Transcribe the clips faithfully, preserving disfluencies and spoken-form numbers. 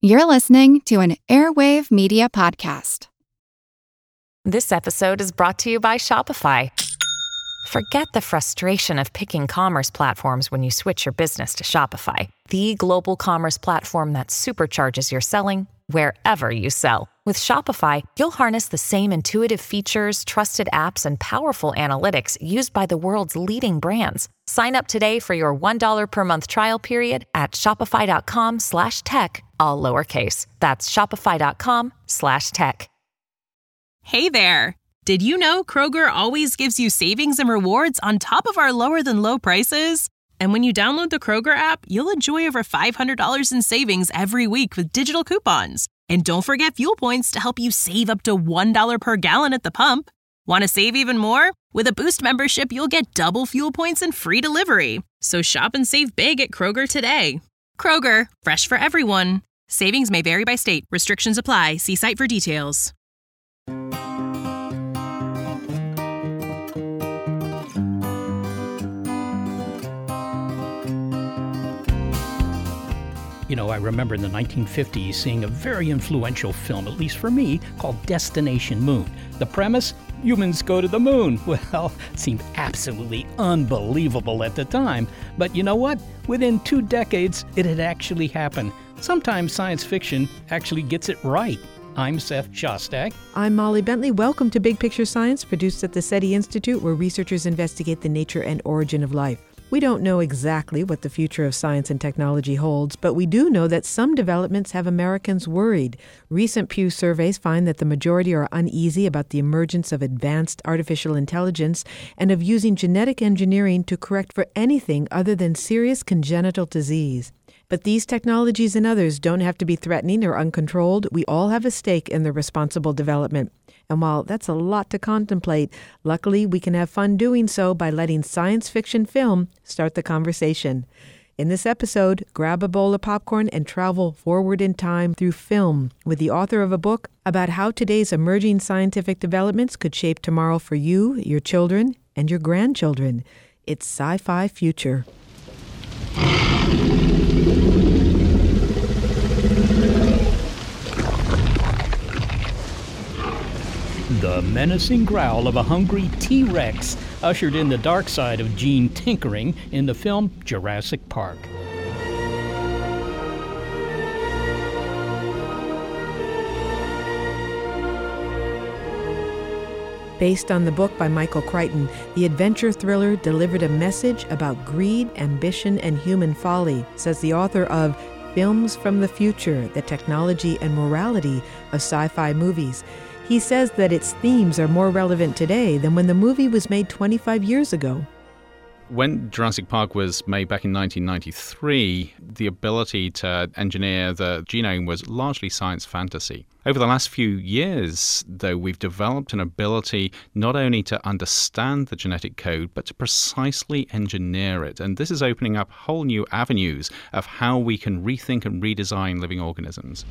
You're listening to an Airwave Media Podcast. This episode is brought to you by Shopify. Forget the frustration of picking commerce platforms when you switch your business to Shopify, the global commerce platform that supercharges your selling wherever you sell. With Shopify, you'll harness the same intuitive features, trusted apps, and powerful analytics used by the world's leading brands. Sign up today for your one dollar per month trial period at shopify.com slash tech, all lowercase. That's shopify.com slash tech. Hey there! Did you know Kroger always gives you savings and rewards on top of our lower-than-low prices? And when you download the Kroger app, you'll enjoy over five hundred dollars in savings every week with digital coupons. And don't forget fuel points to help you save up to one dollar per gallon at the pump. Want to save even more? With a Boost membership, you'll get double fuel points and free delivery. So shop and save big at Kroger today. Kroger, fresh for everyone. Savings may vary by state. Restrictions apply. See site for details. You know, I remember in the nineteen fifties seeing a very influential film, at least for me, called Destination Moon. The premise? Humans go to the moon. Well, it seemed absolutely unbelievable at the time. But you know what? Within two decades, it had actually happened. Sometimes science fiction actually gets it right. I'm Seth Shostak. I'm Molly Bentley. Welcome to Big Picture Science, produced at the SETI Institute, where researchers investigate the nature and origin of life. We don't know exactly what the future of science and technology holds, but we do know that some developments have Americans worried. Recent Pew surveys find that the majority are uneasy about the emergence of advanced artificial intelligence and of using genetic engineering to correct for anything other than serious congenital disease. But these technologies and others don't have to be threatening or uncontrolled. We all have a stake in their responsible development. And while that's a lot to contemplate, luckily we can have fun doing so by letting science fiction film start the conversation. In this episode, grab a bowl of popcorn and travel forward in time through film with the author of a book about how today's emerging scientific developments could shape tomorrow for you, your children, and your grandchildren. It's Sci-Fi Future. The menacing growl of a hungry T-Rex ushered in the dark side of gene tinkering in the film Jurassic Park. Based on the book by Michael Crichton, the adventure thriller delivered a message about greed, ambition, and human folly, says the author of Films from the Future, The Technology and Morality of Sci-Fi Movies. He says that its themes are more relevant today than when the movie was made twenty-five years ago. When Jurassic Park was made back in nineteen ninety-three, the ability to engineer the genome was largely science fantasy. Over the last few years, though, we've developed an ability not only to understand the genetic code, but to precisely engineer it. And this is opening up whole new avenues of how we can rethink and redesign living organisms.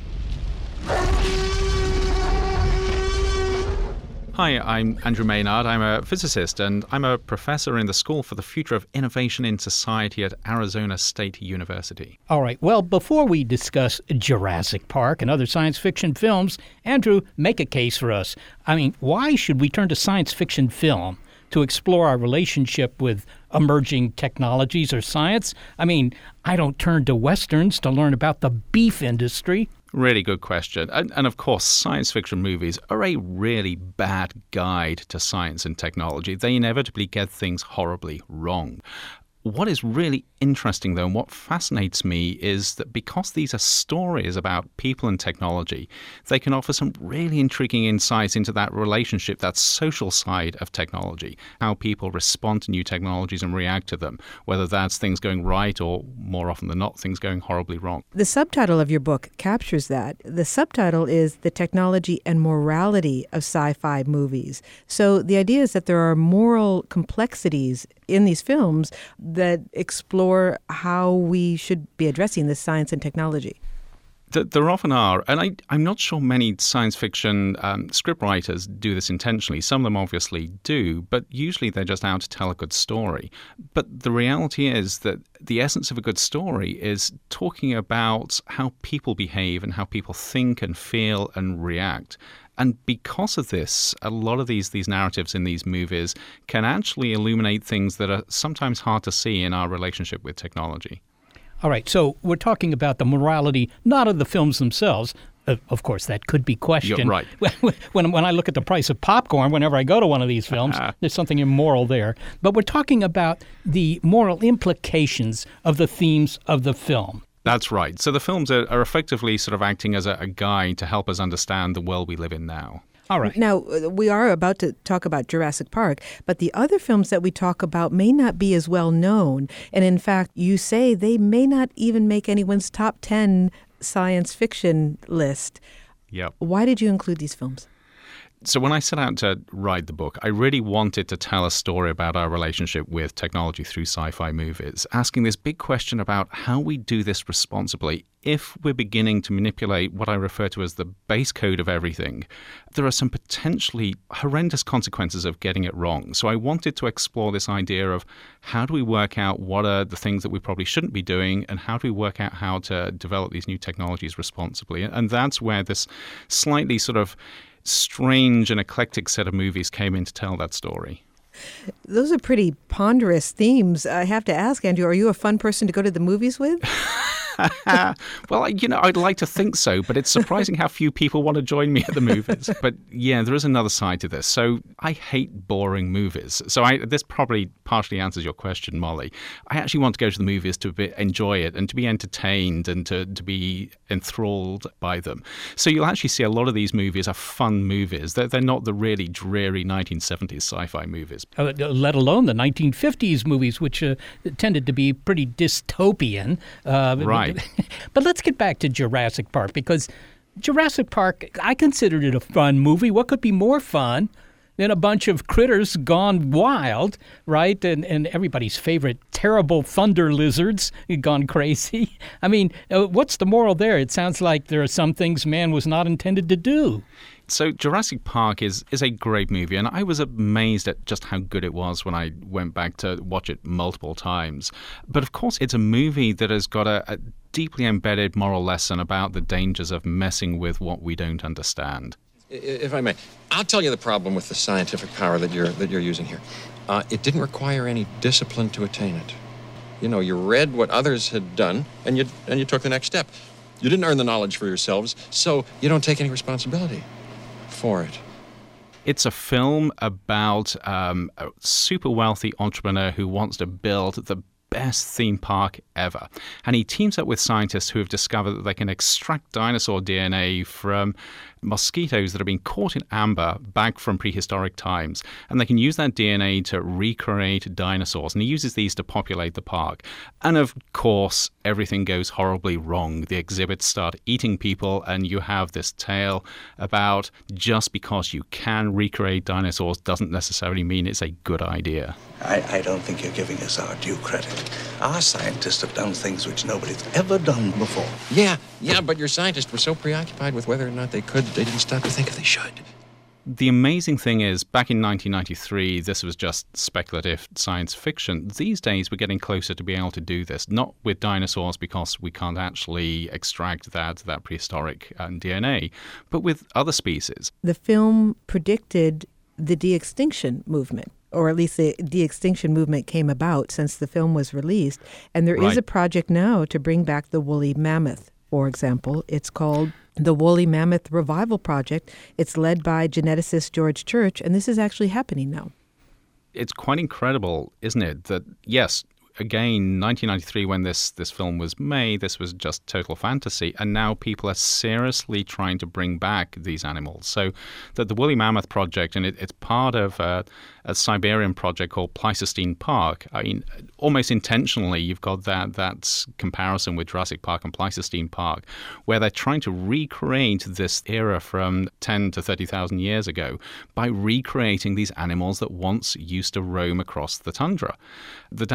Hi, I'm Andrew Maynard. I'm a physicist and I'm a professor in the School for the Future of Innovation in Society at Arizona State University. All right, well, before we discuss Jurassic Park and other science fiction films, Andrew, make a case for us. I mean, why should we turn to science fiction film to explore our relationship with emerging technologies or science? I mean, I don't turn to Westerns to learn about the beef industry. Really good question. And, and of course, science fiction movies are a really bad guide to science and technology. They inevitably get things horribly wrong. What is really interesting, though, and what fascinates me is that because these are stories about people and technology, they can offer some really intriguing insights into that relationship, that social side of technology, how people respond to new technologies and react to them, whether that's things going right or, more often than not, things going horribly wrong. The subtitle of your book captures that. The subtitle is The Technology and Morality of Sci-Fi Movies. So the idea is that there are moral complexities in these films that explore how we should be addressing this science and technology. There often are, and I, I'm not sure many science fiction um, scriptwriters do this intentionally. Some of them obviously do, but usually they're just out to tell a good story. But the reality is that the essence of a good story is talking about how people behave and how people think and feel and react. And because of this, a lot of these these narratives in these movies can actually illuminate things that are sometimes hard to see in our relationship with technology. All right, so we're talking about the morality, not of the films themselves. Uh, of course, that could be questioned. You're right. When, when I look at the price of popcorn, whenever I go to one of these films, uh-huh. there's something immoral there. But we're talking about the moral implications of the themes of the film. That's right. So the films are, are effectively sort of acting as a, a guide to help us understand the world we live in now. All right. Now, we are about to talk about Jurassic Park, but the other films that we talk about may not be as well known. And in fact, you say they may not even make anyone's top ten science fiction list. Yep. Why did you include these films? So when I set out to write the book, I really wanted to tell a story about our relationship with technology through sci-fi movies, asking this big question about how we do this responsibly. If we're beginning to manipulate what I refer to as the base code of everything, there are some potentially horrendous consequences of getting it wrong. So I wanted to explore this idea of how do we work out what are the things that we probably shouldn't be doing, and how do we work out how to develop these new technologies responsibly. And that's where this slightly sort of strange and eclectic set of movies came in to tell that story. Those are pretty ponderous themes. I have to ask, Andrew, are you a fun person to go to the movies with? Well, you know, I'd like to think so, but it's surprising how few people want to join me at the movies. But yeah, there is another side to this. So I hate boring movies. So I, this probably partially answers your question, Molly. I actually want to go to the movies to be, enjoy it and to be entertained and to, to be enthralled by them. So you'll actually see a lot of these movies are fun movies. They're, they're not the really dreary nineteen seventies sci-fi movies. Uh, let alone the nineteen fifties movies, which uh, tended to be pretty dystopian. Uh, right. But let's get back to Jurassic Park, because Jurassic Park, I considered it a fun movie. What could be more fun than a bunch of critters gone wild, right? And and everybody's favorite terrible thunder lizards gone crazy. I mean, uh, what's the moral there? It sounds like there are some things man was not intended to do. So Jurassic Park is is a great movie, and I was amazed at just how good it was when I went back to watch it multiple times. But of course, it's a movie that has got a, a deeply embedded moral lesson about the dangers of messing with what we don't understand. If I may, I'll tell you the problem with the scientific power that you're that you're using here. Uh, it didn't require any discipline to attain it. You know, you read what others had done, and you and you took the next step. You didn't earn the knowledge for yourselves, so you don't take any responsibility for it. It's a film about um, a super wealthy entrepreneur who wants to build the best theme park ever. And he teams up with scientists who have discovered that they can extract dinosaur D N A from mosquitoes that have been caught in amber back from prehistoric times. And they can use that D N A to recreate dinosaurs. And he uses these to populate the park. And of course, everything goes horribly wrong. The exhibits start eating people, and you have this tale about just because you can recreate dinosaurs doesn't necessarily mean it's a good idea. I, I don't think you're giving us our due credit. Our scientists have done things which nobody's ever done before. Yeah, yeah, but your scientists were so preoccupied with whether or not they could, they didn't stop to think if they should. The amazing thing is, back in nineteen ninety-three, this was just speculative science fiction. These days, we're getting closer to being able to do this, not with dinosaurs because we can't actually extract that, that prehistoric uh, D N A, but with other species. The film predicted the de-extinction movement, or at least the de-extinction movement came about since the film was released. And there Right. is a project now to bring back the woolly mammoth, for example. It's called the Woolly Mammoth Revival Project. It's led by geneticist George Church, and this is actually happening now. It's quite incredible, isn't it, that, yes, again, nineteen ninety-three, when this, this film was made, this was just total fantasy, and now people are seriously trying to bring back these animals. So the, the Woolly Mammoth Project, and it, it's part of a, a Siberian project called Pleistocene Park. I mean, almost intentionally, you've got that, that comparison with Jurassic Park and Pleistocene Park, where they're trying to recreate this era from ten to thirty thousand years ago by recreating these animals that once used to roam across the tundra. The downside is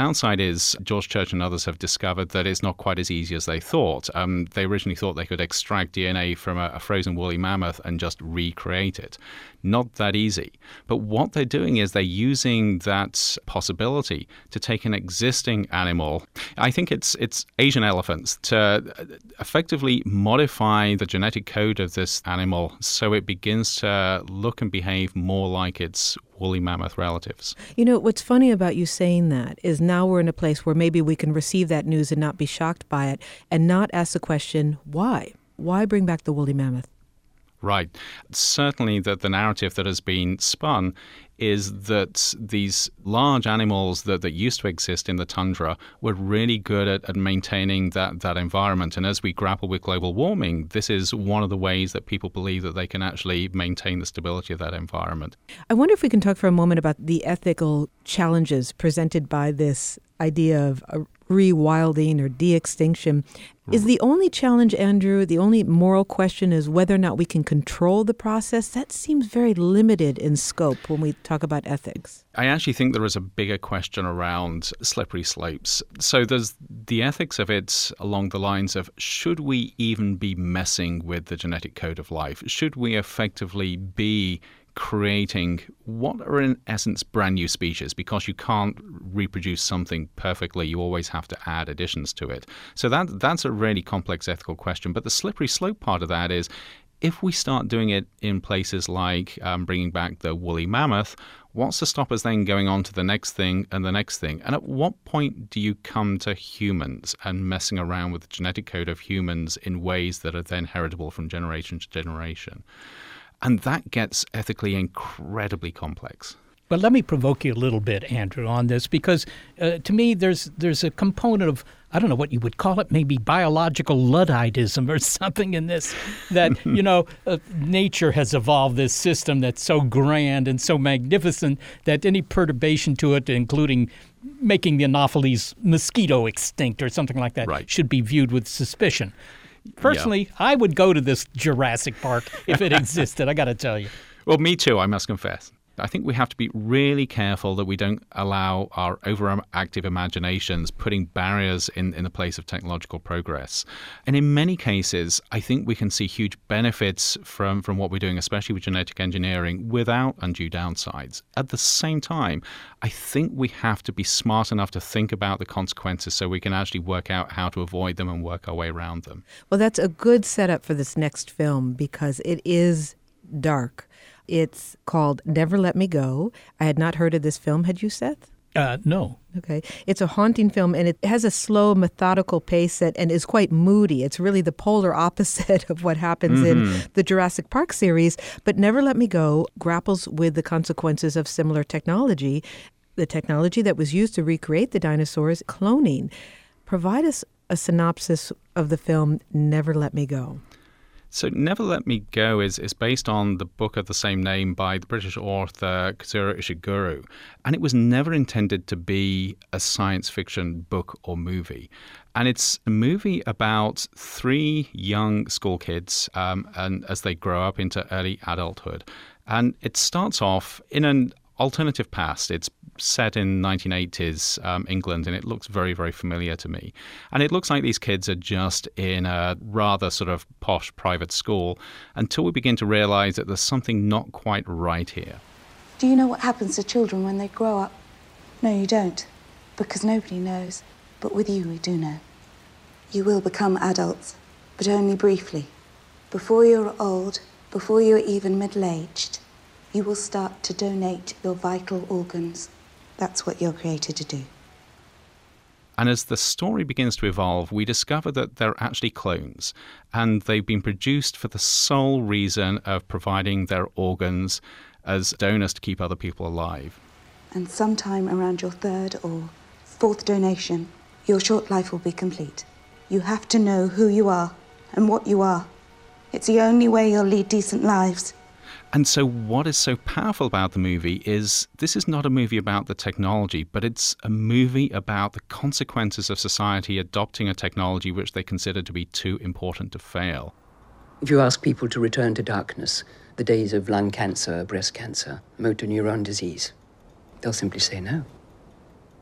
is George Church and others have discovered that it's not quite as easy as they thought. Um, they originally thought they could extract D N A from a, a frozen woolly mammoth and just recreate it. Not that easy. But what they're doing is they're using that possibility to take an existing animal. I think it's it's Asian elephants, to effectively modify the genetic code of this animal so it begins to look and behave more like its woolly mammoth relatives. You know, what's funny about you saying that is now we're in a place where maybe we can receive that news and not be shocked by it and not ask the question, why? Why bring back the woolly mammoth? Right. Certainly that the narrative that has been spun is that these large animals that, that used to exist in the tundra were really good at, at maintaining that, that environment. And as we grapple with global warming, this is one of the ways that people believe that they can actually maintain the stability of that environment. I wonder if we can talk for a moment about the ethical challenges presented by this idea of uh, rewilding or de-extinction. Is the only challenge, Andrew, the only moral question is whether or not we can control the process? That seems very limited in scope when we talk about ethics. I actually think there is a bigger question around slippery slopes. So there's the ethics of it along the lines of, should we even be messing with the genetic code of life? Should we effectively be creating what are in essence brand new species? Because you can't reproduce something perfectly, you always have to add additions to it. So that that's a really complex ethical question. But the slippery slope part of that is, if we start doing it in places like um, bringing back the woolly mammoth, what's to stop us then going on to the next thing and the next thing? And at what point do you come to humans and messing around with the genetic code of humans in ways that are then heritable from generation to generation? And that gets ethically incredibly complex. But let me provoke you a little bit, Andrew, on this, because uh, to me there's there's a component of, I don't know what you would call it, maybe biological Ludditeism or something in this, that, you know, uh, nature has evolved this system that's so grand and so magnificent that any perturbation to it, including making the Anopheles mosquito extinct or something like that, right, should be viewed with suspicion. Personally, yeah. I would go to this Jurassic Park if it existed, I got to tell you. Well, me too, I must confess. I think we have to be really careful that we don't allow our overactive imaginations putting barriers in, in the place of technological progress. And in many cases, I think we can see huge benefits from, from what we're doing, especially with genetic engineering, without undue downsides. At the same time, I think we have to be smart enough to think about the consequences so we can actually work out how to avoid them and work our way around them. Well, that's a good setup for this next film because it is dark. It's called Never Let Me Go. I had not heard of this film. Had you, Seth? Uh, no. Okay. It's a haunting film, and it has a slow, methodical pace that, and is quite moody. It's really the polar opposite of what happens mm-hmm. in the Jurassic Park series. But Never Let Me Go grapples with the consequences of similar technology, the technology that was used to recreate the dinosaurs, cloning. Provide us a synopsis of the film Never Let Me Go. So Never Let Me Go is, is based on the book of the same name by the British author Kazuo Ishiguro. And it was never intended to be a science fiction book or movie. And it's a movie about three young school kids um, and as they grow up into early adulthood. And it starts off in an alternative past. It's set in nineteen eighties um, England, and it looks very, very familiar to me. And it looks like these kids are just in a rather sort of posh private school until we begin to realize that there's something not quite right here. Do you know what happens to children when they grow up? No, you don't, because nobody knows. But with you, we do know. You will become adults, but only briefly. Before you're old, before you're even middle-aged, you will start to donate your vital organs. That's what you're created to do. And as the story begins to evolve, we discover that they're actually clones, and they've been produced for the sole reason of providing their organs as donors to keep other people alive. And sometime around your third or fourth donation, your short life will be complete. You have to know who you are and what you are. It's the only way you'll lead decent lives. And so what is so powerful about the movie is this is not a movie about the technology, but it's a movie about the consequences of society adopting a technology which they consider to be too important to fail. If you ask people to return to darkness, the days of lung cancer, breast cancer, motor neuron disease, they'll simply say no.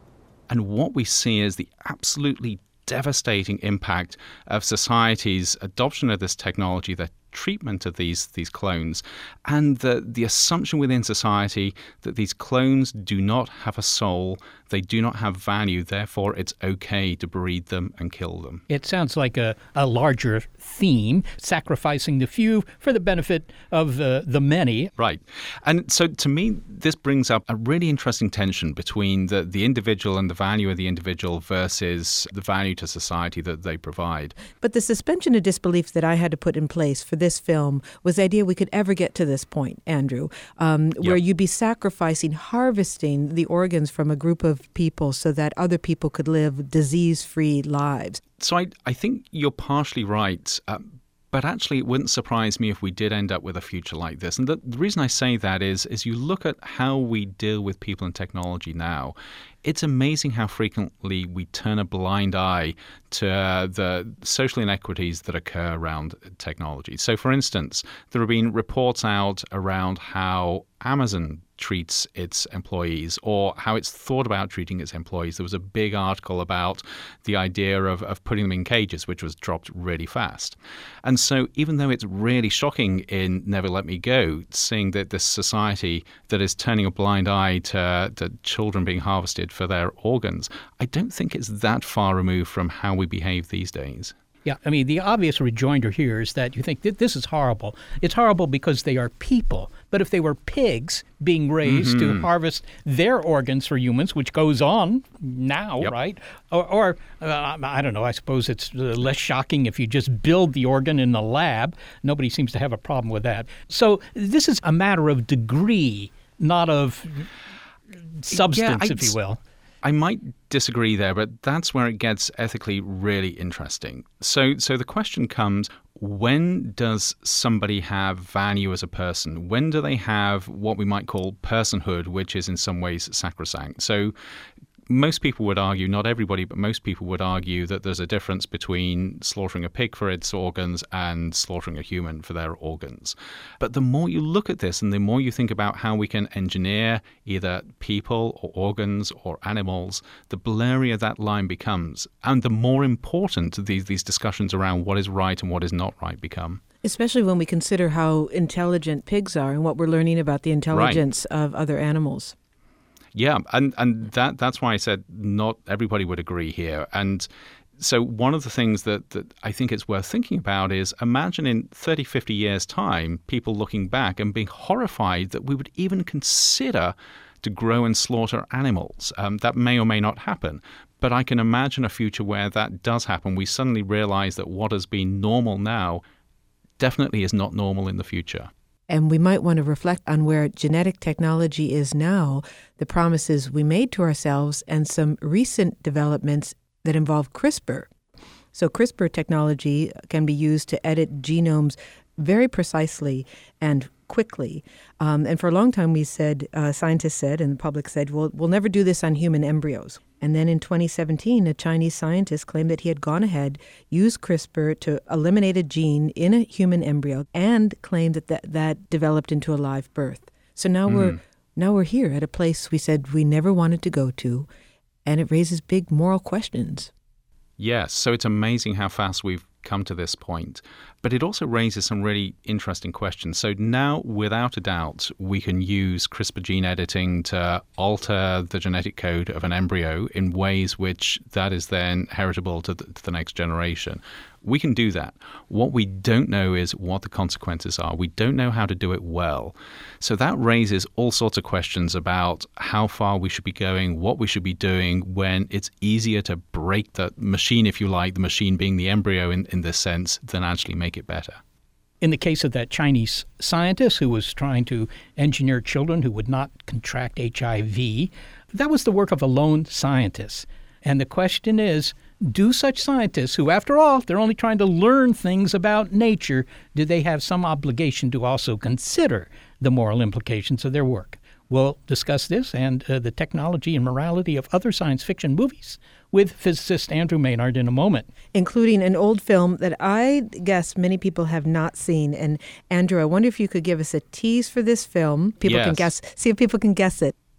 And what we see is the absolutely devastating impact of society's adoption of this technology, the treatment of these these clones, and the, the assumption within society that these clones do not have a soul, they do not have value, therefore it's okay to breed them and kill them. It sounds like a, a larger theme, sacrificing the few for the benefit of the, the many. Right. And so to me, this brings up a really interesting tension between the, the individual and the value of the individual versus the value to society that they provide. But the suspension of disbelief that I had to put in place for this film was the idea we could ever get to this point, Andrew, um, yep. where you'd be sacrificing, harvesting the organs from a group of people so that other people could live disease-free lives. So I, I think you're partially right. Uh, But actually, it wouldn't surprise me if we did end up with a future like this. And the, the reason I say that is, is you look at how we deal with people and technology now. It's amazing how frequently we turn a blind eye to uh, the social inequities that occur around technology. So, for instance, there have been reports out around how Amazon treats its employees or how it's thought about treating its employees. There was a big article about the idea of, of putting them in cages, which was dropped really fast. And so even though it's really shocking in Never Let Me Go, seeing that this society that is turning a blind eye to, to children being harvested for their organs, I don't think it's that far removed from how we behave these days. Yeah, I mean, the obvious rejoinder here is that you think that this is horrible. It's horrible because they are people. But if they were pigs being raised mm-hmm. to harvest their organs for humans, which goes on now, yep. right? Or, or uh, I don't know, I suppose it's uh, less shocking if you just build the organ in the lab. Nobody seems to have a problem with that. So this is a matter of degree, not of substance, yeah, if you will. I might disagree there, but that's where it gets ethically really interesting. So so the question comes, when does somebody have value as a person? When do they have what we might call personhood, which is in some ways sacrosanct? So most people would argue, not everybody, but most people would argue that there's a difference between slaughtering a pig for its organs and slaughtering a human for their organs. But the more you look at this and the more you think about how we can engineer either people or organs or animals, the blurrier that line becomes. And the more important these, these discussions around what is right and what is not right become. Especially when we consider how intelligent pigs are and what we're learning about the intelligence right. of other animals. Yeah, and, and that that's why I said not everybody would agree here. And so one of the things that, that I think it's worth thinking about is imagine in thirty, fifty years' time, people looking back and being horrified that we would even consider to grow and slaughter animals. Um, that may or may not happen. But I can imagine a future where that does happen. We suddenly realize that what has been normal now definitely is not normal in the future. And we might want to reflect on where genetic technology is now, the promises we made to ourselves, and some recent developments that involve CRISPR. So CRISPR technology can be used to edit genomes very precisely and quickly. Um, and for a long time we said, uh, scientists said, and the public said, well, we'll never do this on human embryos. And then in twenty seventeen, a Chinese scientist claimed that he had gone ahead, used CRISPR to eliminate a gene in a human embryo, and claimed that that, that developed into a live birth. So now mm. we're now we're here at a place we said we never wanted to go to, and it raises big moral questions. Yes, so it's amazing how fast we've come to this point. But it also raises some really interesting questions. So now, without a doubt, we can use CRISPR gene editing to alter the genetic code of an embryo in ways which that is then heritable to the, to the next generation. We can do that. What we don't know is what the consequences are. We don't know how to do it well. So that raises all sorts of questions about how far we should be going, what we should be doing when it's easier to break the machine, if you like, the machine being the embryo in, in this sense, than actually make it better. In the case of that Chinese scientist who was trying to engineer children who would not contract H I V, that was the work of a lone scientist. And the question is, do such scientists, who, after all, they're only trying to learn things about nature, do they have some obligation to also consider the moral implications of their work? We'll discuss this and uh, the technology and morality of other science fiction movies with physicist Andrew Maynard in a moment. Including an old film that I guess many people have not seen. And Andrew, I wonder if you could give us a tease for this film. People yes. can guess, see if people can guess it.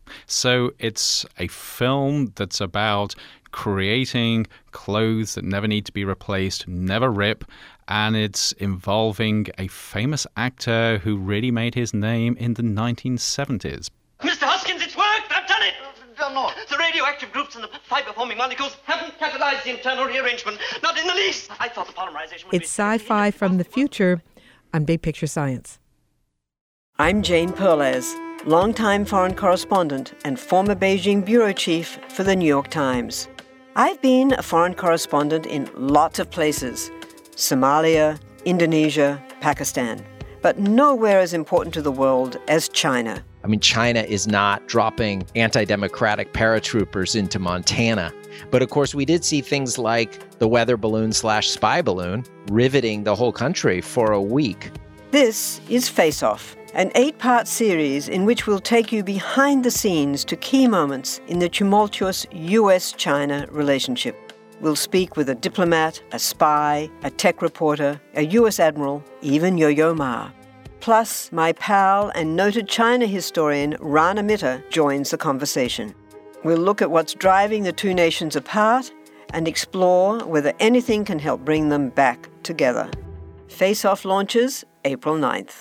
So it's a film that's about creating clothes that never need to be replaced, never rip, and it's involving a famous actor who really made his name in the nineteen seventies. Mister Hoskins, it's worked! I've done it! Oh, no. The radioactive groups and the fiber-forming molecules haven't catalyzed the internal rearrangement. Not in the least! I thought the polymerization would It's sci-fi from the future on Big Picture Science. I'm Jane Perlez, longtime foreign correspondent and former Beijing bureau chief for the New York Times. I've been a foreign correspondent in lots of places: Somalia, Indonesia, Pakistan, but nowhere as important to the world as China. I mean, China is not dropping anti-democratic paratroopers into Montana. But of course, we did see things like the weather balloon slash spy balloon riveting the whole country for a week. This is Face Off, an eight-part series in which we'll take you behind the scenes to key moments in the tumultuous U S China relationship. We'll speak with a diplomat, a spy, a tech reporter, a U S admiral, even Yo-Yo Ma. Plus, my pal and noted China historian Rana Mitter joins the conversation. We'll look at what's driving the two nations apart and explore whether anything can help bring them back together. Face Off launches April ninth.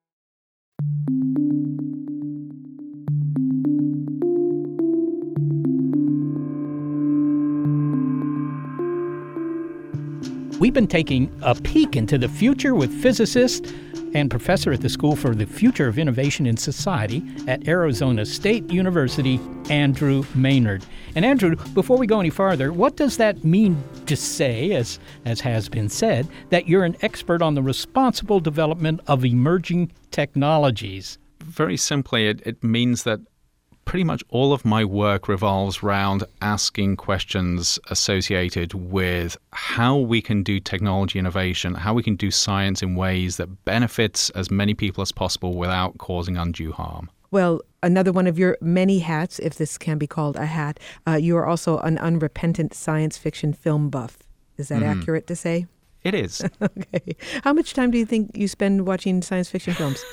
We've been taking a peek into the future with physicist and professor at the School for the Future of Innovation in Society at Arizona State University, Andrew Maynard. And Andrew, before we go any farther, what does that mean to say, as, as has been said, that you're an expert on the responsible development of emerging technologies? Very simply, it, it means that pretty much all of my work revolves around asking questions associated with how we can do technology innovation, how we can do science in ways that benefits as many people as possible without causing undue harm. Well, another one of your many hats, if this can be called a hat, uh, you are also an unrepentant science fiction film buff. Is that mm. accurate to say? It is. Okay. How much time do you think you spend watching science fiction films?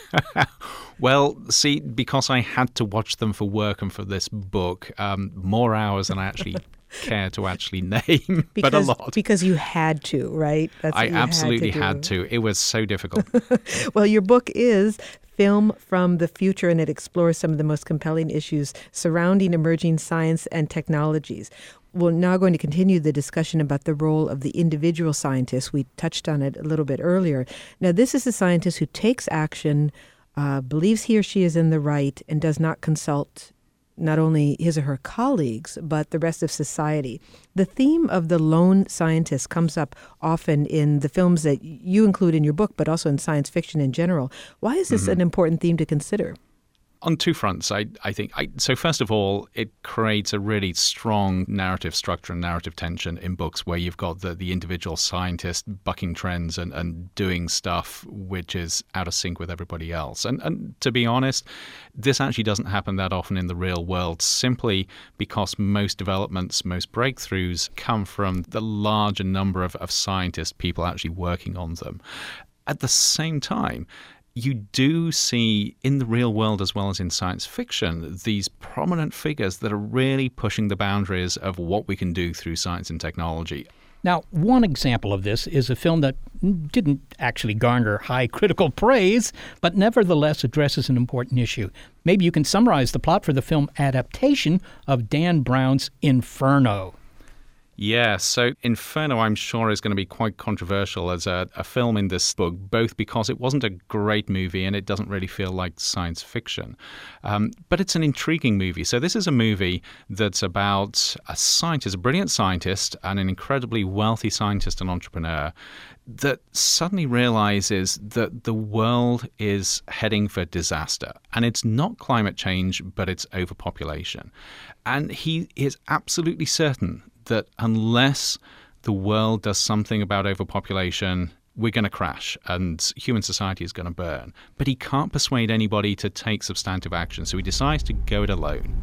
Well, see, because I had to watch them for work and for this book, um, more hours than I actually care to actually name, because, but a lot. Because you had to, right? That's I what you absolutely had to, had to. It was so difficult. Well, your book is Film from the Future, and it explores some of the most compelling issues surrounding emerging science and technologies. We're now going to continue the discussion about the role of the individual scientist. We touched on it a little bit earlier. Now, this is a scientist who takes action, uh, believes he or she is in the right, and does not consult not only his or her colleagues, but the rest of society. The theme of the lone scientist comes up often in the films that you include in your book, but also in science fiction in general. Why is this mm-hmm. an important theme to consider? On two fronts, I, I think. I, so first of all, it creates a really strong narrative structure and narrative tension in books where you've got the, the individual scientist bucking trends and, and doing stuff which is out of sync with everybody else. And, and to be honest, this actually doesn't happen that often in the real world, simply because most developments, most breakthroughs come from the larger number of, of scientists, people actually working on them. At the same time, you do see in the real world as well as in science fiction these prominent figures that are really pushing the boundaries of what we can do through science and technology. Now, one example of this is a film that didn't actually garner high critical praise, but nevertheless addresses an important issue. Maybe you can summarize the plot for the film adaptation of Dan Brown's Inferno. Yeah, so Inferno, I'm sure, is going to be quite controversial as a, a film in this book, both because it wasn't a great movie and it doesn't really feel like science fiction. Um, but it's an intriguing movie. So this is a movie that's about a scientist, a brilliant scientist, and an incredibly wealthy scientist and entrepreneur that suddenly realizes that the world is heading for disaster. And it's not climate change, but it's overpopulation. And he is absolutely certain that unless the world does something about overpopulation, we're going to crash and human society is going to burn. But he can't persuade anybody to take substantive action, so he decides to go it alone.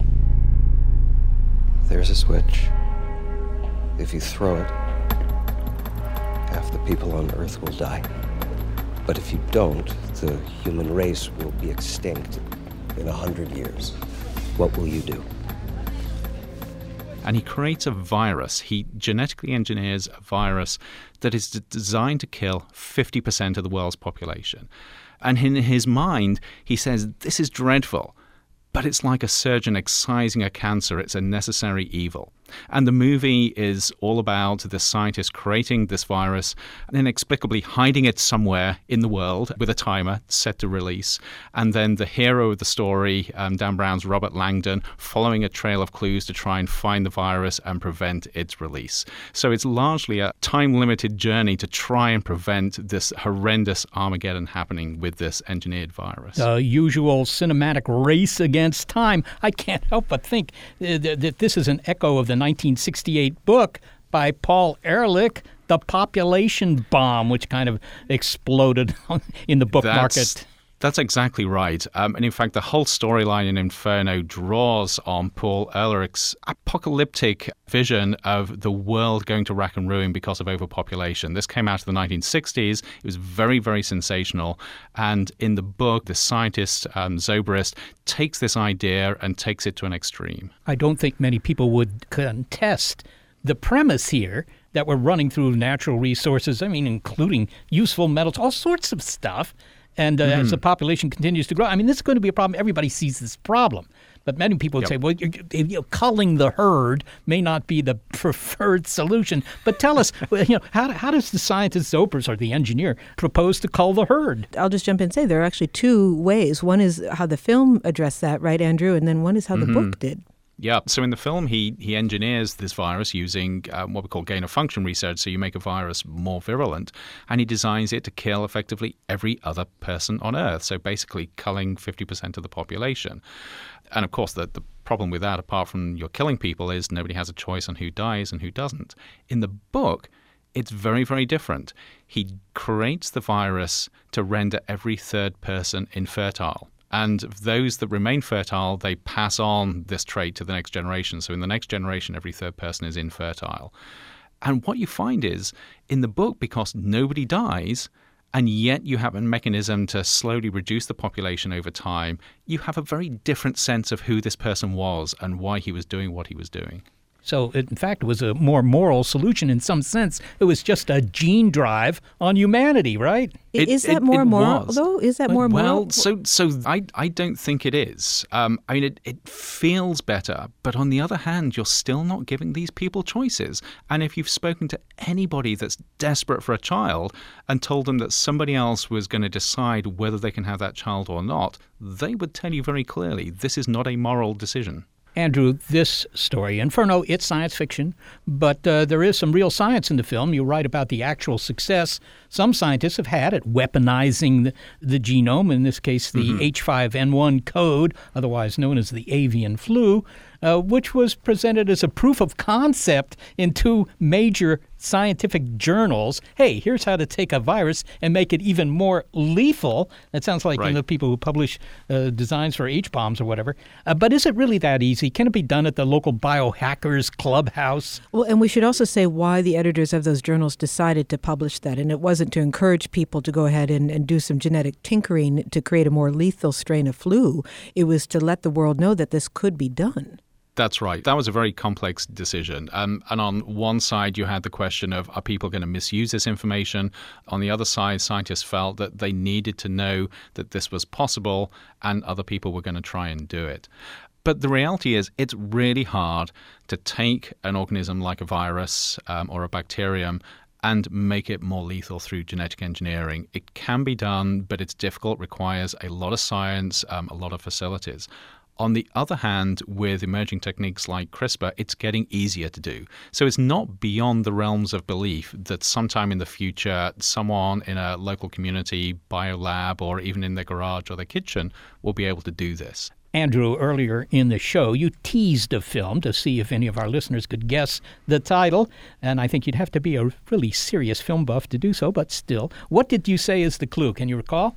There's a switch. If you throw it, half the people on Earth will die. But if you don't, the human race will be extinct in a hundred years. what will you do? And he creates a virus. He genetically engineers a virus that is d- designed to kill fifty percent of the world's population. And in his mind, he says, this is dreadful, but it's like a surgeon excising a cancer. It's a necessary evil. And the movie is all about the scientist creating this virus and inexplicably hiding it somewhere in the world with a timer set to release. And then the hero of the story, um, Dan Brown's Robert Langdon, following a trail of clues to try and find the virus and prevent its release. So it's largely a time-limited journey to try and prevent this horrendous Armageddon happening with this engineered virus. The usual cinematic race against time. I can't help but think that this is an echo of the nineteen sixty-eight book by Paul Ehrlich, The Population Bomb, which kind of exploded in the book That's, market. That's exactly right. Um, and in fact, the whole storyline in Inferno draws on Paul Ehrlich's apocalyptic vision of the world going to rack and ruin because of overpopulation. This came out of the nineteen sixties. It was very, very sensational. And in the book, the scientist, um, Zobrist, takes this idea and takes it to an extreme. I don't think many people would contest the premise here that we're running through natural resources, I mean, including useful metals, all sorts of stuff. And uh, mm-hmm. as the population continues to grow, I mean, this is going to be a problem. Everybody sees this problem. But many people would yep. say, well, you're, you know, culling the herd may not be the preferred solution. But tell us, you know, how, how does the scientist Zobrist or the engineer propose to cull the herd? I'll just jump in and say there are actually two ways. One is how the film addressed that, right, Andrew? And then one is how mm-hmm. the book did. Yeah. So in the film, he he engineers this virus using um, what we call gain-of-function research. So you make a virus more virulent, and he designs it to kill effectively every other person on Earth. So basically culling fifty percent of the population. And of course, the, the problem with that, apart from you're killing people, is nobody has a choice on who dies and who doesn't. In the book, it's very, very different. He creates the virus to render every third person infertile. And those that remain fertile, they pass on this trait to the next generation. So in the next generation, every third person is infertile. And what you find is, in the book, because nobody dies, and yet you have a mechanism to slowly reduce the population over time, you have a very different sense of who this person was and why he was doing what he was doing. So, in fact, it was a more moral solution in some sense. It was just a gene drive on humanity, right? It, is that it, more it moral, was. though? Is that more moral? Well, so so I, I don't think it is. Um, I mean, it, it feels better. But on the other hand, you're still not giving these people choices. And if you've spoken to anybody that's desperate for a child and told them that somebody else was going to decide whether they can have that child or not, they would tell you very clearly, this is not a moral decision. Andrew, this story, Inferno, it's science fiction, but uh, there is some real science in the film. You write about the actual success some scientists have had at weaponizing the, the genome, in this case the mm-hmm. H five N one code, otherwise known as the avian flu, uh, which was presented as a proof of concept in two major scientific journals. Hey, here's how to take a virus and make it even more lethal. That sounds like right. you know, people who publish uh, designs for H-bombs or whatever. Uh, but is it really that easy? Can it be done at the local biohackers clubhouse? Well, and we should also say why the editors of those journals decided to publish that. And it wasn't to encourage people to go ahead and, and do some genetic tinkering to create a more lethal strain of flu. It was to let the world know that this could be done. That's right. That was a very complex decision. Um, and on one side, you had the question of, are people going to misuse this information? On the other side, scientists felt that they needed to know that this was possible and other people were going to try and do it. But the reality is it's really hard to take an organism like a virus um, or a bacterium and make it more lethal through genetic engineering. It can be done, but it's difficult, requires a lot of science, um, a lot of facilities. On the other hand, with emerging techniques like CRISPR, it's getting easier to do. So it's not beyond the realms of belief that sometime in the future, someone in a local community, biolab, or even in their garage or their kitchen will be able to do this. Andrew, earlier in the show, you teased a film to see if any of our listeners could guess the title, and I think you'd have to be a really serious film buff to do so, but still. What did you say is the clue? Can you recall?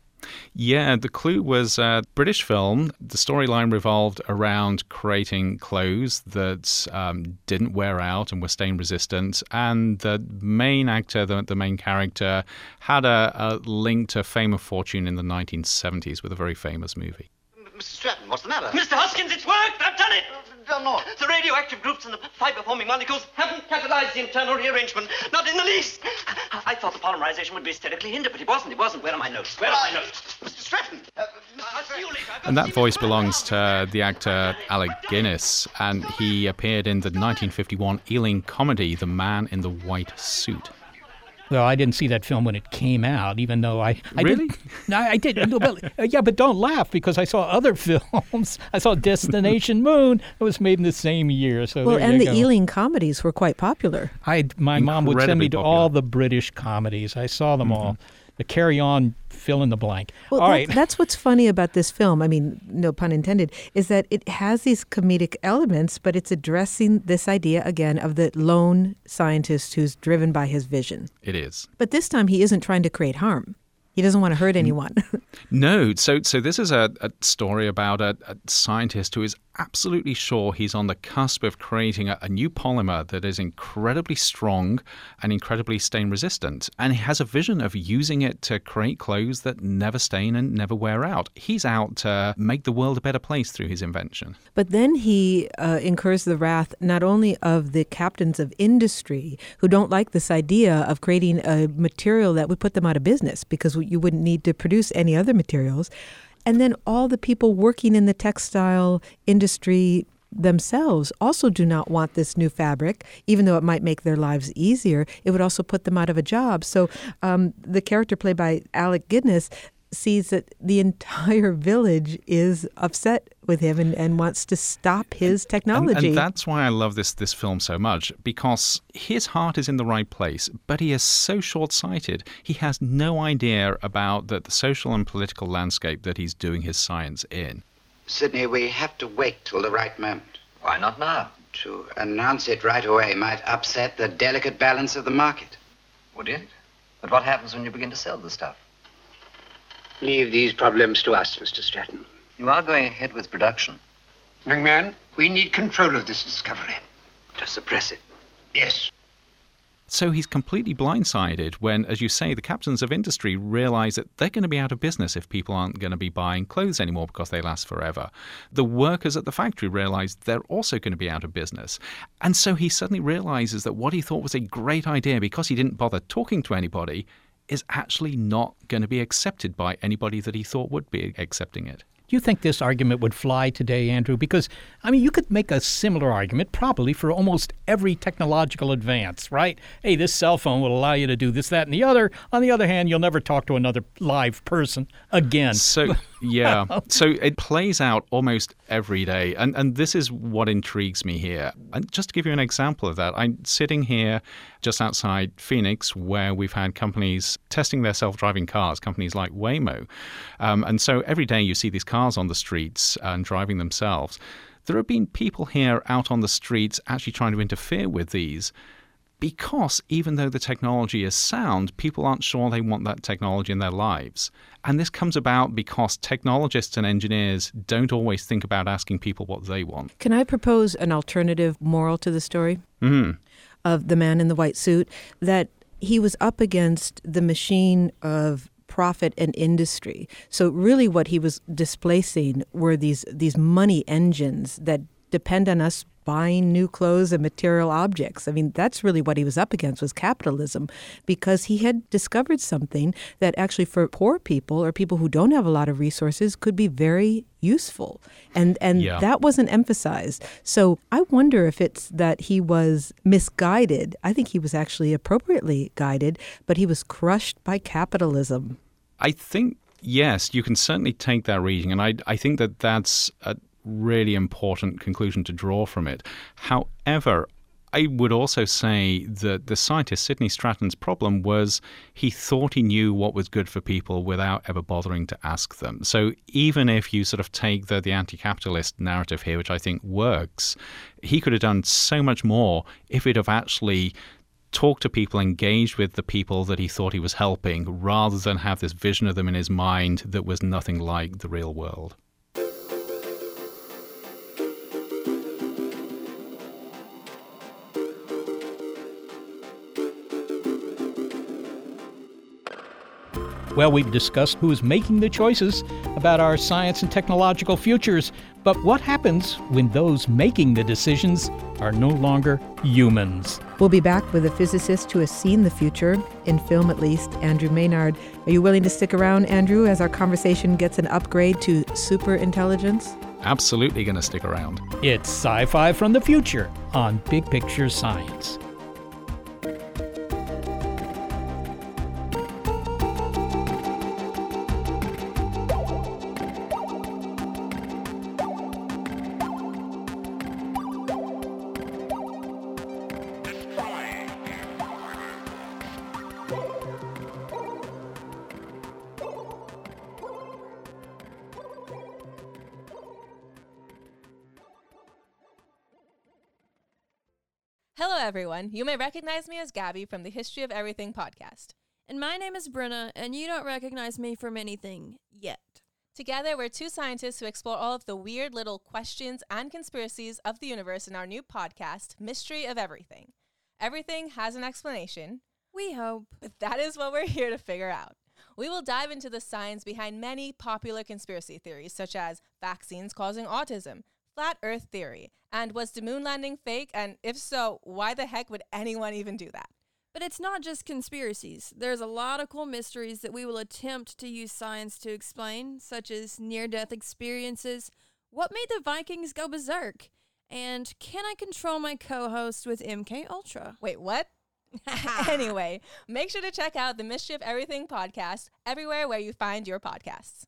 Yeah, the clue was a British film. The storyline revolved around creating clothes that um, didn't wear out and were stain resistant. And the main actor, the, the main character, had a, a link to fame and fortune in the nineteen seventies with a very famous movie. Mister Stratton, what's the matter? Mister Hoskins, it's worked! I've done it! Done what? The radioactive groups and the fiber-forming molecules haven't catalyzed the internal rearrangement. Not in the least. I thought the polymerization would be aesthetically hindered, but it wasn't. It wasn't. Where are my notes? Where are my notes? Mister Stratton! Uh, I'll see you later. And that voice belongs to the actor Alec Guinness, and he appeared in the nineteen fifty-one Ealing comedy The Man in the White Suit. Well, I didn't see that film when it came out, even though I... I really? Did, no, I did. No, but, uh, yeah, but don't laugh, because I saw other films. I saw Destination Moon. It was made in the same year. So well, there and you the go. Ealing comedies were quite popular. I, my mom would send me to popular. all the British comedies. I saw them Mm-hmm. all. The Carry On, fill in the blank. Well, all that, right. that's what's funny about this film, I mean, no pun intended, is that it has these comedic elements, but it's addressing this idea, again, of the lone scientist who's driven by his vision. It is. But this time he isn't trying to create harm. He doesn't want to hurt anyone. No, so so this is a, a story about a, a scientist who is absolutely sure he's on the cusp of creating a, a new polymer that is incredibly strong and incredibly stain resistant. And he has a vision of using it to create clothes that never stain and never wear out. He's out to make the world a better place through his invention. But then he uh, incurs the wrath not only of the captains of industry who don't like this idea of creating a material that would put them out of business because you wouldn't need to produce any other materials, and then all the people working in the textile industry themselves also do not want this new fabric, even though it might make their lives easier. It would also put them out of a job. So um, the character played by Alec Guinness sees that the entire village is upset with him and, and wants to stop his technology. And, and that's why I love this this film so much, because his heart is in the right place, but he is so short-sighted. He has no idea about the, the social and political landscape that he's doing his science in. Sidney, we have to wait till the right moment. Why not now? To announce it right away might upset the delicate balance of the market. Would it? But what happens when you begin to sell the stuff? Leave these problems to us, Mister Stratton. You are going ahead with production. Young man, we need control of this discovery. To suppress it. Yes. So he's completely blindsided when, as you say, the captains of industry realize that they're going to be out of business if people aren't going to be buying clothes anymore because they last forever. The workers at the factory realize they're also going to be out of business. And so he suddenly realizes that what he thought was a great idea, because he didn't bother talking to anybody, is actually not going to be accepted by anybody that he thought would be accepting it. Do you think this argument would fly today, Andrew? Because, I mean, you could make a similar argument probably for almost every technological advance, right? Hey, this cell phone will allow you to do this, that, and the other. On the other hand, you'll never talk to another live person again. So, yeah. So it plays out almost every day. And, and this is what intrigues me here. And just to give you an example of that, I'm sitting here just outside Phoenix, where we've had companies testing their self-driving cars, companies like Waymo. Um, and so every day you see these cars on the streets and driving themselves. There have been people here out on the streets actually trying to interfere with these, because even though the technology is sound, people aren't sure they want that technology in their lives. And this comes about because technologists and engineers don't always think about asking people what they want. Can I propose an alternative moral to the story Mm-hmm. of the man in the white suit? That he was up against the machine of profit and industry. So really what he was displacing were these these money engines that depend on us buying new clothes and material objects. I mean, that's really what he was up against, was capitalism, because he had discovered something that actually for poor people or people who don't have a lot of resources could be very useful. And and Yeah. that wasn't emphasized. So I wonder if it's that he was misguided. I think he was actually appropriately guided, but he was crushed by capitalism. I think, yes, you can certainly take that reading, and I, I think that that's a really important conclusion to draw from it. However, I would also say that the scientist Sidney Stratton's problem was he thought he knew what was good for people without ever bothering to ask them. So even if you sort of take the, the anti-capitalist narrative here, which I think works, he could have done so much more if he'd have actually talked to people, engaged with the people that he thought he was helping, rather than have this vision of them in his mind that was nothing like the real world. Well, we've discussed who is making the choices about our science and technological futures, but what happens when those making the decisions are no longer humans? We'll be back with a physicist who has seen the future, in film at least, Andrew Maynard. Are you willing to stick around, Andrew, as our conversation gets an upgrade to super intelligence? Absolutely going to stick around. It's Sci-Fi from the Future on Big Picture Science. Hello, everyone. You may recognize me as Gabby from the History of Everything podcast. And my name is Brenna, and you don't recognize me from anything yet. Together, we're two scientists who explore all of the weird little questions and conspiracies of the universe in our new podcast, Mystery of Everything. Everything has an explanation. We hope. But that is what we're here to figure out. We will dive into the science behind many popular conspiracy theories, such as vaccines causing autism, flat Earth theory, and was the moon landing fake? And if so, why the heck would anyone even do that? But it's not just conspiracies. There's a lot of cool mysteries that we will attempt to use science to explain, such as near-death experiences, what made the Vikings go berserk, and can I control my co-host with M K Ultra? Wait, what? Anyway, make sure to check out the Mystery of Everything podcast everywhere where you find your podcasts.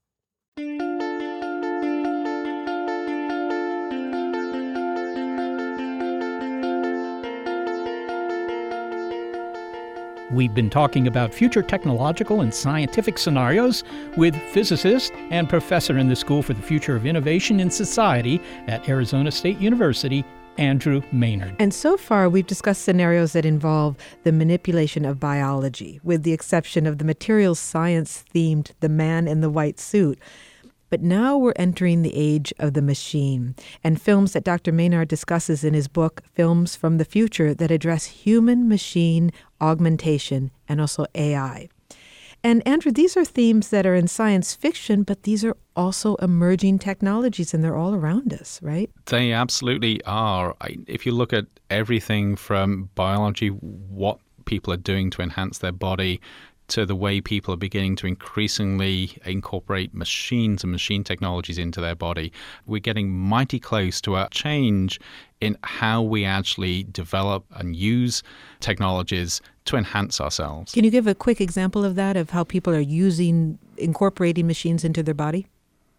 We've been talking about future technological and scientific scenarios with physicist and professor in the School for the Future of Innovation in Society at Arizona State University, Andrew Maynard. And so far, we've discussed scenarios that involve the manipulation of biology, with the exception of the materials science-themed The Man in the White Suit. But now we're entering the age of the machine, and films that Doctor Maynard discusses in his book, Films from the Future, that address human-machine augmentation and also A I. And Andrew, these are themes that are in science fiction, but these are also emerging technologies, and they're all around us, right? They absolutely are. If you look at everything from biology, what people are doing to enhance their body, to the way people are beginning to increasingly incorporate machines and machine technologies into their body, we're getting mighty close to a change in how we actually develop and use technologies to enhance ourselves. Can you give a quick example of that, of how people are using, incorporating machines into their body?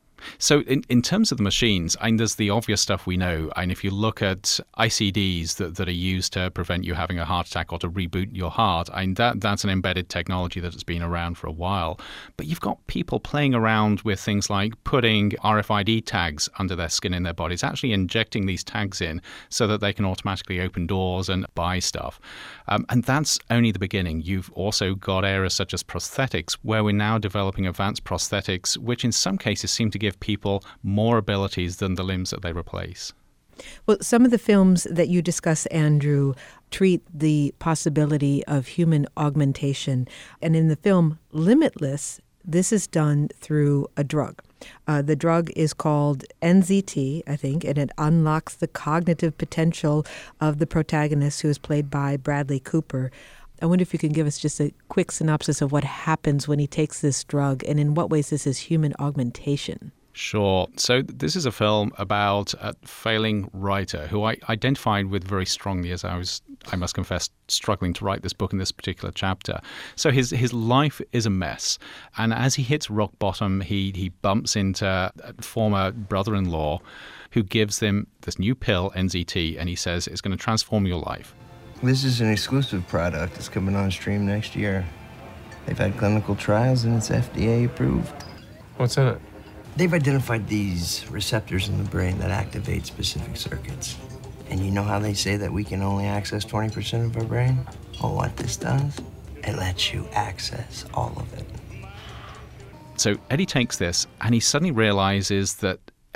So in, in terms of the machines, I mean, there's the obvious stuff we know. And if you look at I C Ds that, that are used to prevent you having a heart attack or to reboot your heart, I mean, that, that's an embedded technology that has been around for a while. But you've got people playing around with things like putting R F I D tags under their skin in their bodies, actually injecting these tags in so that they can automatically open doors and buy stuff. Um, and that's only the beginning. You've also got areas such as prosthetics, where we're now developing advanced prosthetics, which in some cases seem to give people more abilities than the limbs that they replace. Well, some of the films that you discuss, Andrew, treat the possibility of human augmentation. And in the film Limitless, this is done through a drug. Uh, the drug is called N Z T, I think, and it unlocks the cognitive potential of the protagonist, who is played by Bradley Cooper. I wonder if you can give us just a quick synopsis of what happens when he takes this drug, and in what ways this is human augmentation. Sure. So this is a film about a failing writer who I identified with very strongly as I was, I must confess, struggling to write this book in this particular chapter. So his his life is a mess. And as he hits rock bottom, he, he bumps into a former brother-in-law who gives him this new pill, N Z T, and he says it's going to transform your life. This is an exclusive product that's coming on stream next year. They've had clinical trials and it's F D A approved. What's in it? They've identified these receptors in the brain that activate specific circuits. And you know how they say that we can only access twenty percent of our brain? Well, what this does, it lets you access all of it. So Eddie takes this and he suddenly realizes that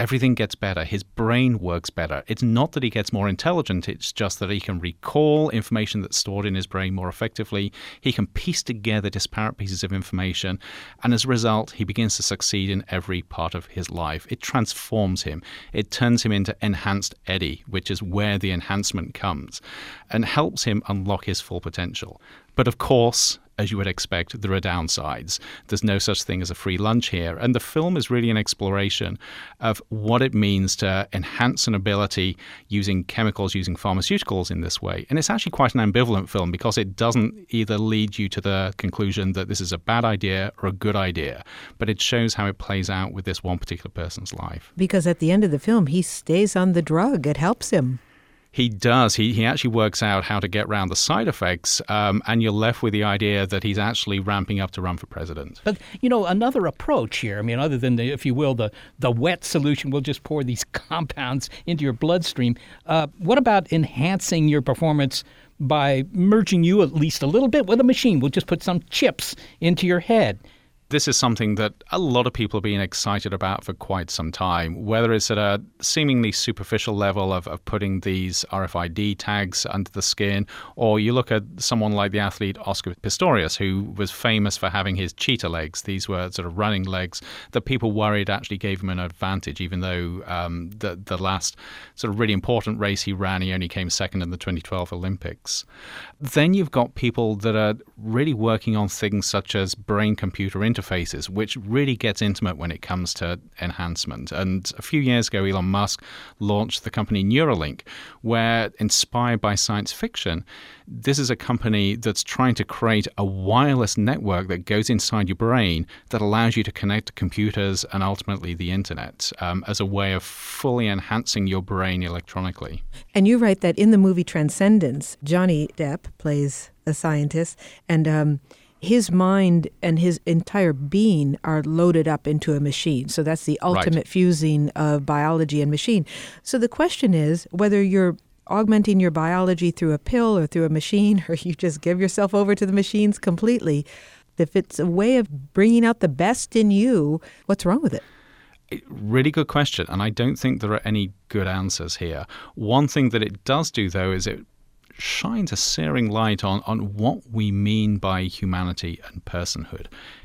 everything gets better. His brain works better. It's not that he gets more intelligent. It's just that he can recall information that's stored in his brain more effectively. He can piece together disparate pieces of information. And as a result, he begins to succeed in every part of his life. It transforms him. It turns him into enhanced Eddie, which is where the enhancement comes, and helps him unlock his full potential. But of course, as you would expect, there are downsides. There's no such thing as a free lunch here. And the film is really an exploration of what it means to enhance an ability using chemicals, using pharmaceuticals in this way. And it's actually quite an ambivalent film because it doesn't either lead you to the conclusion that this is a bad idea or a good idea, but it shows how it plays out with this one particular person's life. Because at the end of the film, he stays on the drug. It helps him. He does. He he actually works out how to get around the side effects, um, and you're left with the idea that he's actually ramping up to run for president. But, you know, another approach here, I mean, other than, the, if you will, the, the wet solution, we'll just pour these compounds into your bloodstream. Uh, what about enhancing your performance by merging you at least a little bit with a machine? We'll just put some chips into your head. This is something that a lot of people have been excited about for quite some time, whether it's at a seemingly superficial level of, of putting these R F I D tags under the skin, or you look at someone like the athlete Oscar Pistorius, who was famous for having his cheetah legs. These were sort of running legs that people worried actually gave him an advantage, even though um, the, the last sort of really important race he ran, he only came second in the twenty twelve Olympics. Then you've got people that are really working on things such as brain-computer interfaces, Interfaces, which really gets intimate when it comes to enhancement. And a few years ago, Elon Musk launched the company Neuralink, where, inspired by science fiction, this is a company that's trying to create a wireless network that goes inside your brain that allows you to connect to computers and ultimately the internet um, as a way of fully enhancing your brain electronically. And you write that in the movie Transcendence, Johnny Depp plays a scientist, and um, his mind and his entire being are loaded up into a machine. So that's the ultimate right. fusing of biology and machine. So the question is whether you're augmenting your biology through a pill or through a machine, or you just give yourself over to the machines completely. If it's a way of bringing out the best in you, what's wrong with it? Really good question. And I don't think there are any good answers here. One thing that it does do, though, is it shines a searing light on, on what we mean by humanity and personhood.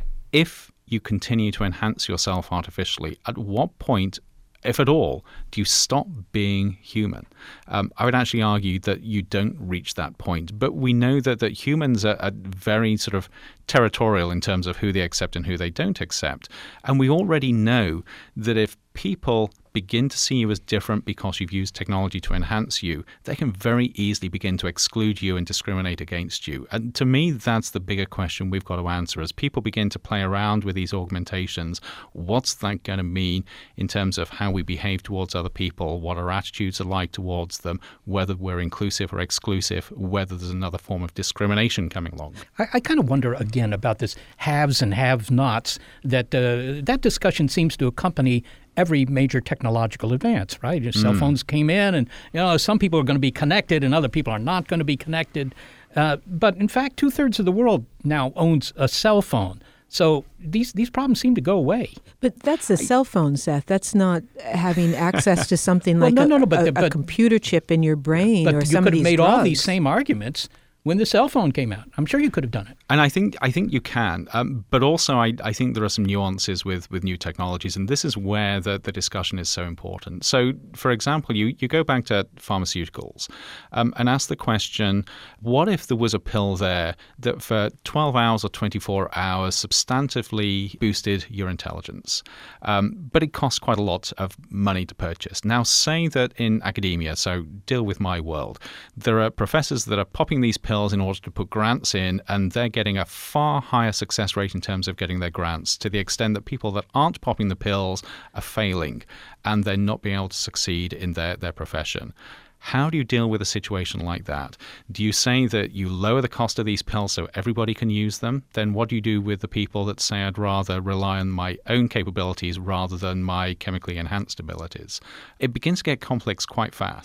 If you continue to enhance yourself artificially, at what point, if at all, do you stop being human? Um, I would actually argue that you don't reach that point. But we know that, that humans are, are very sort of territorial in terms of who they accept and who they don't accept. And we already know that if people begin to see you as different because you've used technology to enhance you, they can very easily begin to exclude you and discriminate against you. And to me, that's the bigger question we've got to answer. As people begin to play around with these augmentations, what's that going to mean in terms of how we behave towards other people, what our attitudes are like towards them, whether we're inclusive or exclusive, whether there's another form of discrimination coming along? I, I kind of wonder, again, about this haves and have-nots, that uh, that discussion seems to accompany every major technological advance, right? Your cell phones mm. came in, and you know some people are going to be connected and other people are not going to be connected. Uh, but in fact, two-thirds of the world now owns a cell phone. So these these problems seem to go away. But that's a cell phone, Seth. That's not having access to something well, like no, a, no, no, but, a, but, a computer chip in your brain but or you some could of have these made drugs. all these same arguments when the cell phone came out. I'm sure you could have done it. And I think I think you can. Um, but also I, I think there are some nuances with, with new technologies, and this is where the, the discussion is so important. So, for example, you, you go back to pharmaceuticals um, and ask the question, what if there was a pill there that for twelve hours or twenty-four hours substantively boosted your intelligence? Um, but it costs quite a lot of money to purchase. Now, say that in academia, so deal with my world, there are professors that are popping these pills in order to put grants in, and they're getting a far higher success rate in terms of getting their grants, to the extent that people that aren't popping the pills are failing and they're not being able to succeed in their, their profession. How do you deal with a situation like that? Do you say that you lower the cost of these pills so everybody can use them? Then what do you do with the people that say, I'd rather rely on my own capabilities rather than my chemically enhanced abilities? It begins to get complex quite fast.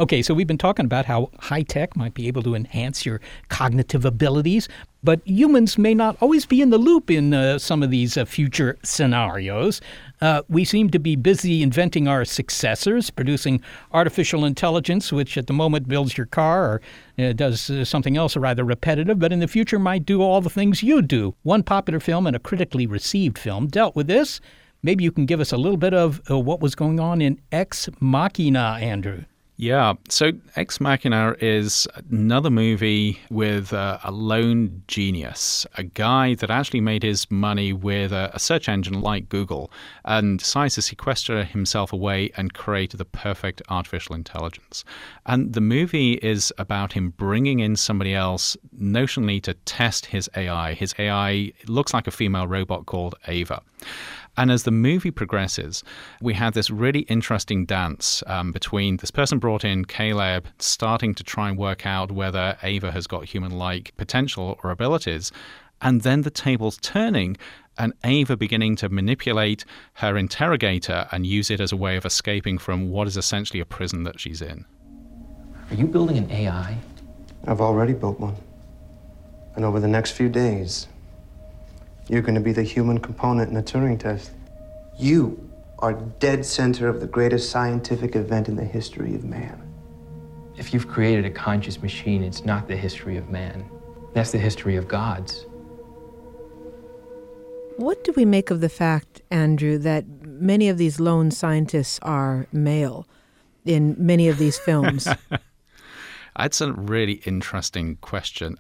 Okay, so we've been talking about how high tech might be able to enhance your cognitive abilities, but humans may not always be in the loop in uh, some of these uh, future scenarios. Uh, we seem to be busy inventing our successors, producing artificial intelligence, which at the moment builds your car or uh, does uh, something else rather repetitive, but in the future might do all the things you do. One popular film and a critically received film dealt with this. Maybe you can give us a little bit of uh, what was going on in Ex Machina, Andrew. Yeah, so Ex Machina is another movie with uh, a lone genius, a guy that actually made his money with a, a search engine like Google and decides to sequester himself away and create the perfect artificial intelligence. And the movie is about him bringing in somebody else notionally to test his A I. His A I looks like a female robot called Ava. And as the movie progresses, we have this really interesting dance um, between this person brought in, Caleb, starting to try and work out whether Ava has got human-like potential or abilities, and then the tables turning and Ava beginning to manipulate her interrogator and use it as a way of escaping from what is essentially a prison that she's in. Are you building an A I? I've already built one. And over the next few days, you're going to be the human component in the Turing test. You are dead center of the greatest scientific event in the history of man. If you've created a conscious machine, it's not the history of man. That's the history of gods. What do we make of the fact, Andrew, that many of these lone scientists are male in many of these films? That's a really interesting question.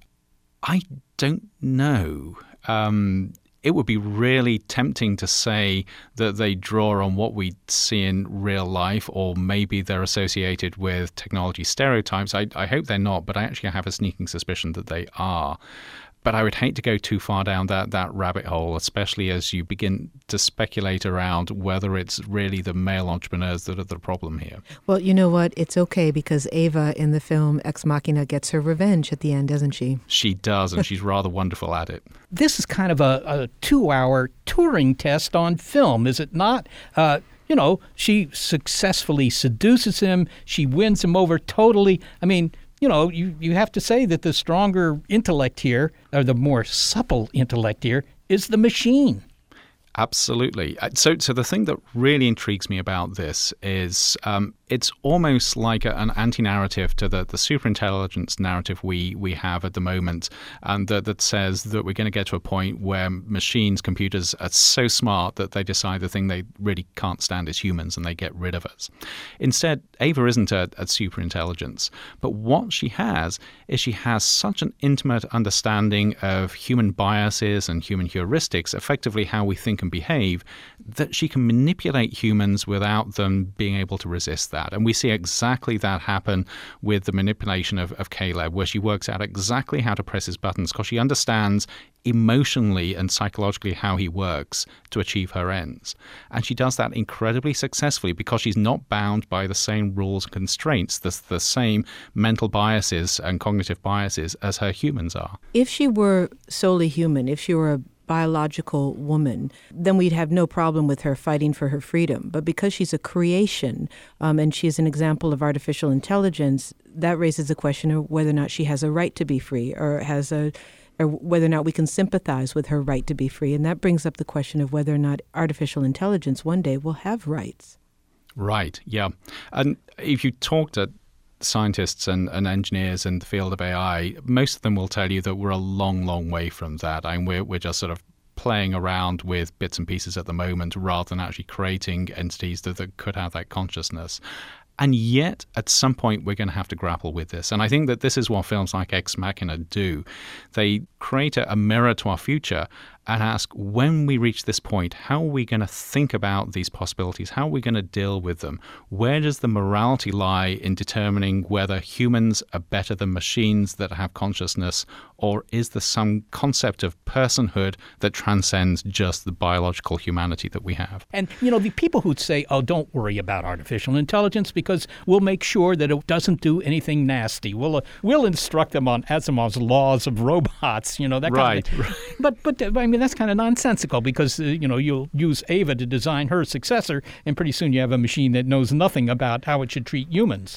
I don't know. Um, it would be really tempting to say that they draw on what we see in real life, or maybe they're associated with technology stereotypes. I, I hope they're not, but I actually have a sneaking suspicion that they are. But I would hate to go too far down that, that rabbit hole, especially as you begin to speculate around whether it's really the male entrepreneurs that are the problem here. Well, you know what? It's okay because Ava in the film Ex Machina gets her revenge at the end, doesn't she? She does, and she's rather wonderful at it. This is kind of a, a two-hour Turing test on film, is it not? Uh, you know, she successfully seduces him. She wins him over totally. I mean, you know, you, you have to say that the stronger intellect here, or the more supple intellect here, is the machine. Absolutely. So so the thing that really intrigues me about this is um, it's almost like a, an anti-narrative to the, the superintelligence narrative we, we have at the moment, and that, that says that we're going to get to a point where machines, computers are so smart that they decide the thing they really can't stand is humans and they get rid of us. Instead, Ava isn't a, a superintelligence, but what she has is she has such an intimate understanding of human biases and human heuristics, effectively how we think and behave, that she can manipulate humans without them being able to resist that. And we see exactly that happen with the manipulation of, of Caleb, where she works out exactly how to press his buttons because she understands emotionally and psychologically how he works to achieve her ends. And she does that incredibly successfully because she's not bound by the same rules and constraints, the, the same mental biases and cognitive biases as her humans are. If she were solely human, if she were a biological woman, then we'd have no problem with her fighting for her freedom. But because she's a creation um, and she's an example of artificial intelligence, that raises the question of whether or not she has a right to be free, or has a, or whether or not we can sympathize with her right to be free. And that brings up the question of whether or not artificial intelligence one day will have rights. Right, yeah. And if you talk to scientists and, and engineers in the field of A I, most of them will tell you that we're a long, long way from that. I mean, we're, we're just sort of playing around with bits and pieces at the moment rather than actually creating entities that, that could have that consciousness. And yet, at some point, we're going to have to grapple with this. And I think that this is what films like Ex Machina do. They create a, a mirror to our future and ask, when we reach this point, how are we going to think about these possibilities? How are we going to deal with them? Where does the morality lie in determining whether humans are better than machines that have consciousness, or is there some concept of personhood that transcends just the biological humanity that we have? And, you know, the people who say, oh, don't worry about artificial intelligence because we'll make sure that it doesn't do anything nasty. We'll, uh, we'll instruct them on Asimov's laws of robots, you know, that kind right, of thing. Right. But, but I mean, that's kind of nonsensical because, uh, you know, you'll use Ava to design her successor, and pretty soon you have a machine that knows nothing about how it should treat humans.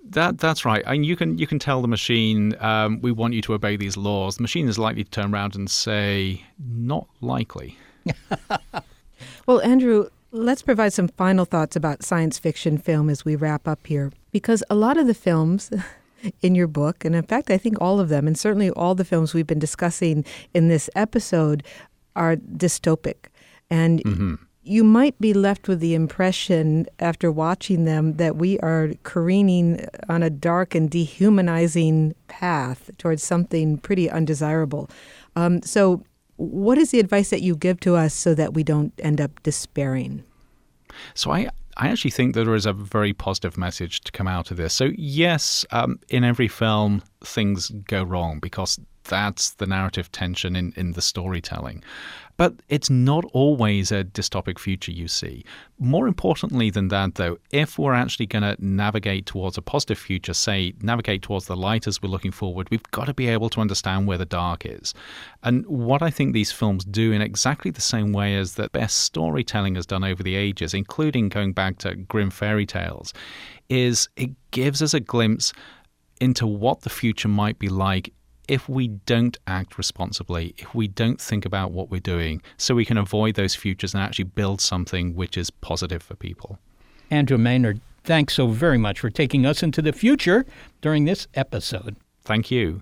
That that's right. I mean, you can you can tell the machine, um, we want you to obey these laws. The machine is likely to turn around and say, not likely. Well, Andrew, let's provide some final thoughts about science fiction film as we wrap up here. Because a lot of the films in your book, and in fact, I think all of them, and certainly all the films we've been discussing in this episode, are dystopic. And mm-hmm. you might be left with the impression after watching them that we are careening on a dark and dehumanizing path towards something pretty undesirable. Um, so what is the advice that you give to us so that we don't end up despairing? So I, I actually think that there is a very positive message to come out of this. So yes, um, in every film, things go wrong because that's the narrative tension in, in the storytelling. But it's not always a dystopic future you see. More importantly than that, though, if we're actually going to navigate towards a positive future, say, navigate towards the light as we're looking forward, we've got to be able to understand where the dark is. And what I think these films do in exactly the same way as the best storytelling has done over the ages, including going back to grim fairy tales, is it gives us a glimpse into what the future might be like if we don't act responsibly, if we don't think about what we're doing, so we can avoid those futures and actually build something which is positive for people. Andrew Maynard, thanks so very much for taking us into the future during this episode. Thank you.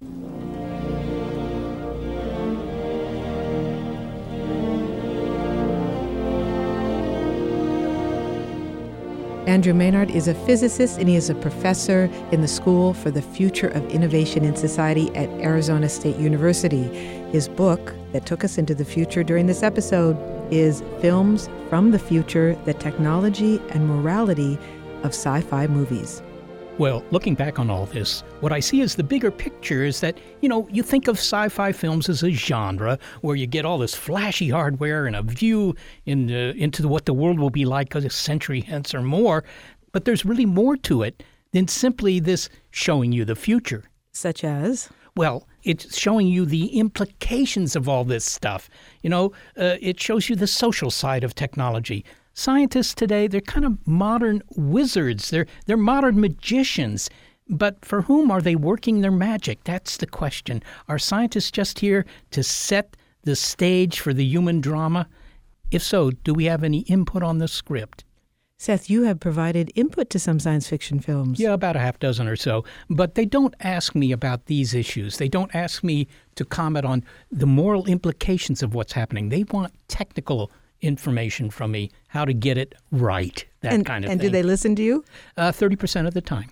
Andrew Maynard is a physicist and he is a professor in the School for the Future of Innovation in Society at Arizona State University. His book that took us into the future during this episode is Films from the Future, the Technology and Morality of Sci-Fi Movies. Well, looking back on all this, what I see as the bigger picture is that, you know, you think of sci-fi films as a genre where you get all this flashy hardware and a view in, uh, into what the world will be like a century hence or more, but there's really more to it than simply this showing you the future. Such as? Well, it's showing you the implications of all this stuff. You know, uh, it shows you the social side of technology. Scientists today, they're kind of modern wizards. They're they're modern magicians. But for whom are they working their magic? That's the question. Are scientists just here to set the stage for the human drama? If so, do we have any input on the script? Seth, you have provided input to some science fiction films. Yeah, about a half dozen or so. But they don't ask me about these issues. They don't ask me to comment on the moral implications of what's happening. They want technical information from me, how to get it right, that and, kind of and thing. And do they listen to you? Uh, thirty percent of the time.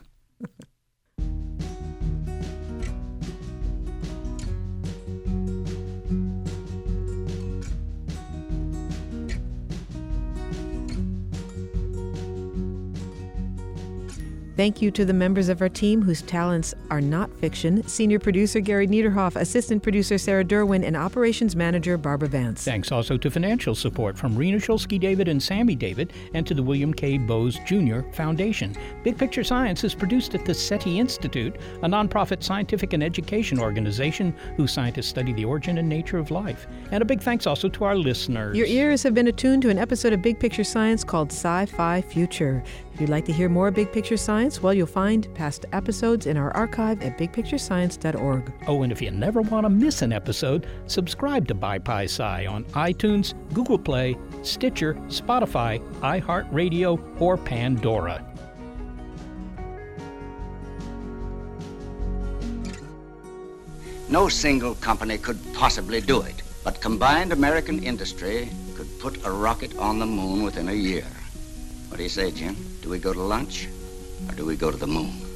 Thank you to the members of our team whose talents are not fiction. Senior producer Gary Niederhoff, assistant producer Sarah Derwin, and operations manager Barbara Vance. Thanks also to financial support from Rena Shulsky David and Sammy David and to the William K. Bowes Junior Foundation. Big Picture Science is produced at the SETI Institute, a nonprofit scientific and education organization whose scientists study the origin and nature of life. And a big thanks also to our listeners. Your ears have been attuned to an episode of Big Picture Science called Sci-Fi Future. If you'd like to hear more Big Picture Science, well, you'll find past episodes in our archive at big picture science dot org. Oh, and if you never want to miss an episode, subscribe to BiPi-Sci on iTunes, Google Play, Stitcher, Spotify, iHeartRadio, or Pandora. No single company could possibly do it, but combined American industry could put a rocket on the moon within a year. What do you say, Jim? Do we go to lunch, or do we go to the moon?